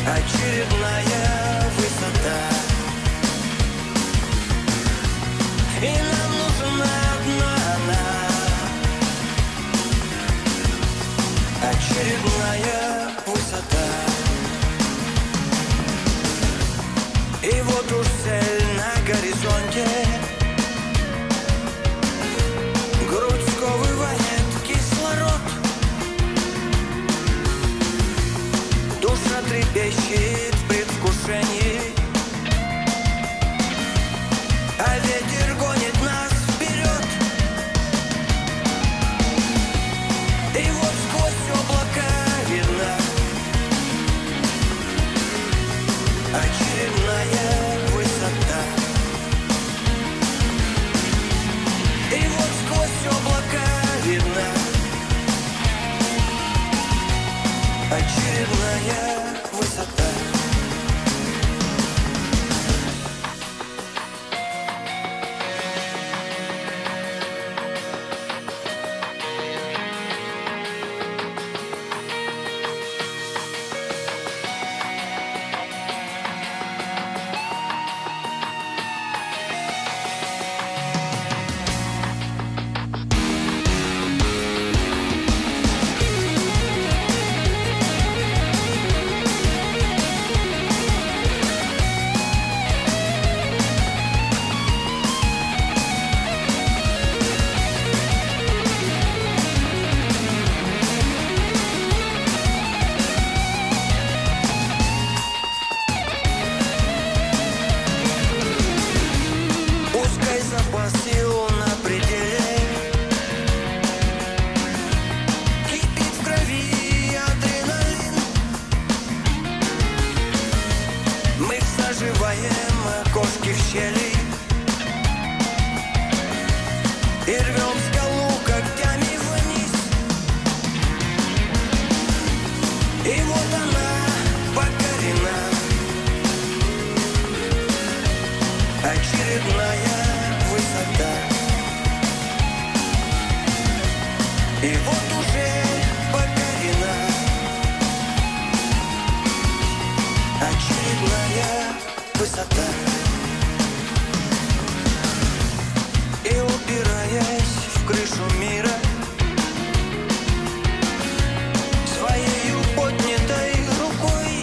очередная высота. И нам нужна одна она, очередная высота. И вот уж цель на горизонте, грудь сковывает кислород, душа трепещет в предвкушении, а ветер гонит нас вперед. И вот сквозь облака видна очередная высота. И вот сквозь облака видна очередная высота. Запас сил на пределе, кипит в крови адреналин. Мы заживаем окошки в щели и рвем скалу когтями вниз. И вот она покорена, очередная высота. И вот уже покорена очередная высота. И упираясь в крышу мира своею поднятой рукой,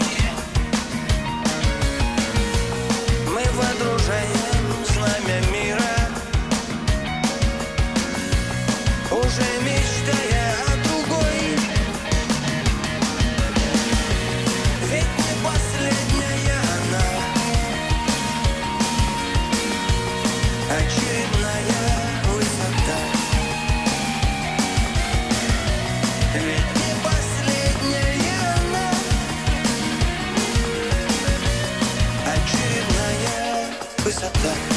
мы водружаем знамя мира, уже мечтая о другой. Ведь не последняя она, очередная высота. Ведь не последняя она, очередная высота.